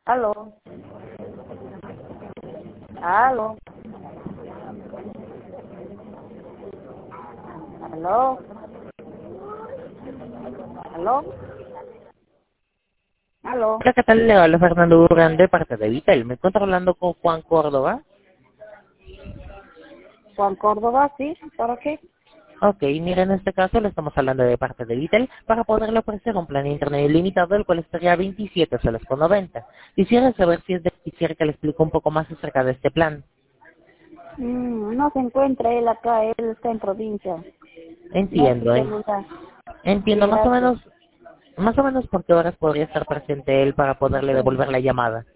Aló, aló, aló, aló, aló. Hola, ¿qué tal? Le habla Fernando Durán de parte de Vitel. Me encuentro hablando con Juan Córdoba. Juan Córdoba, sí, ¿para qué? Ok, mira, en este caso le estamos hablando de parte de Vitel para poderle ofrecer un plan de internet ilimitado, el cual estaría 27 soles con 90. Quisiera saber si quisiera que le explique un poco más acerca de este plan. No se encuentra él acá, él está en provincia. No es su Entiendo, celular. entiendo Sí, gracias. más o menos por qué horas podría estar presente él para poderle devolver la llamada.